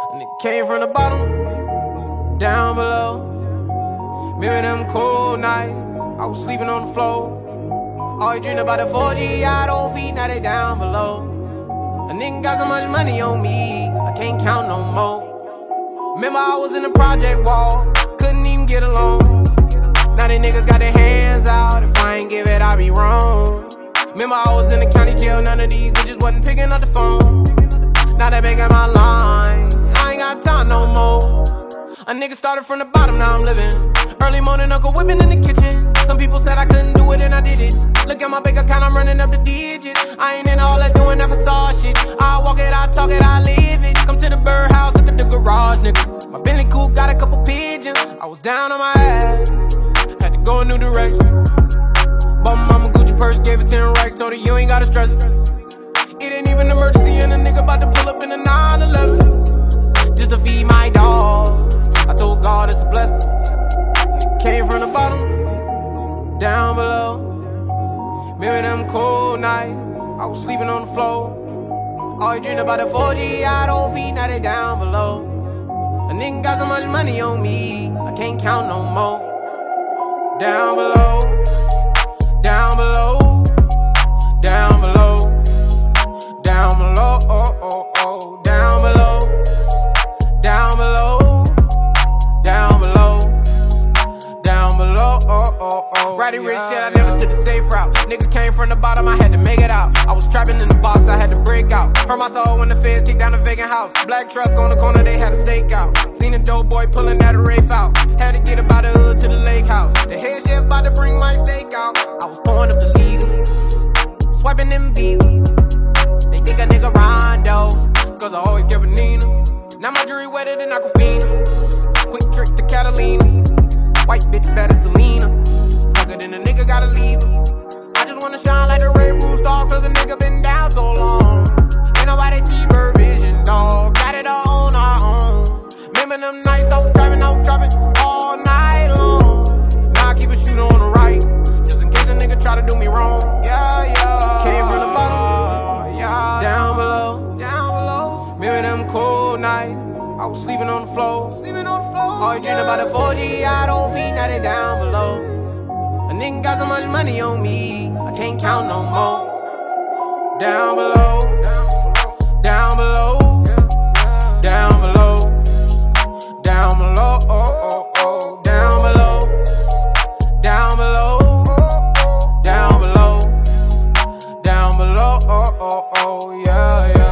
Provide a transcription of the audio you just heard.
And it came from the bottom, down below. Remember them cold nights, I was sleeping on the floor. Always dreamed about the 4G, I don't feed, now they down below. A nigga got so much money on me, I can't count no more. Remember I was in the project wall, couldn't even get along. Now they niggas got their hands out, if I ain't give it, I be wrong. Remember I was in the county jail, none of these bitches wasn't picking up the phone. Now they begging my line, I ain't got time no more. A nigga started from the bottom, now I'm living. Early morning, Uncle whipping in the kitchen. Some people said I couldn't do it and I did it. Look at my bank account, I'm running up the digits. I ain't in all that doing that facade shit. I walk it, I talk it, I live it. Come to the birdhouse, look at the garage, nigga. My Bentley coupe got a couple pigeons. I was down on my ass, had to go a new direction. Bought my mama Gucci purse, gave it 10 racks, told her you ain't gotta stress it. It ain't even an emergency and a nigga about to pull up in a 911 just to feed my dog. I told God it's a blessing. It came from the bottom, down below. Remember them cold nights, I was sleeping on the floor. Always dreamed about the 4G, I don't feed, now they down below. A nigga got so much money on me, I can't count no more. Down below, down below, down below, down below, oh, oh, oh, down below, down below, down below, down below, oh, oh, oh. Righty rich shit, I never took the safe route. Niggas came from the bottom, I had to make it out. I was trapping in the box, I had to break out. Hurt my soul when the feds kicked down the vacant house. Black truck on the corner, they had a stakeout. Seen a dope boy pulling out a Rafe out. Had to get about the hood to the lake house. The head chef about to bring my steak out. I was pouring up the leaders, swiping them visas. They think a nigga Rondo, cause I always give a Nina. Now my jewelry wetter than Aquafina. Quick trick to Catalina. White bitch better Selena. Fuck it, then a nigga gotta leave her. I just wanna shine like the Ray Roost dog, cause a nigga been down so long. Ain't nobody see bird vision, dog. Got it all on our own. Remember them nights I was driving all night long. Now I keep a shooter on the right, just in case a nigga try to do me wrong. Yeah, yeah. Came from the bottom, yeah. Down below, down below. Remember them cold nights, I was sleeping on the floor. Always dreamed about the 4G, I don't feed, now they down below. A nigga got so much money on me, I can't count no more. Down below, down below, down below, down below, oh, oh, oh, down below, down below, down below, down below, oh, oh, oh, yeah, yeah.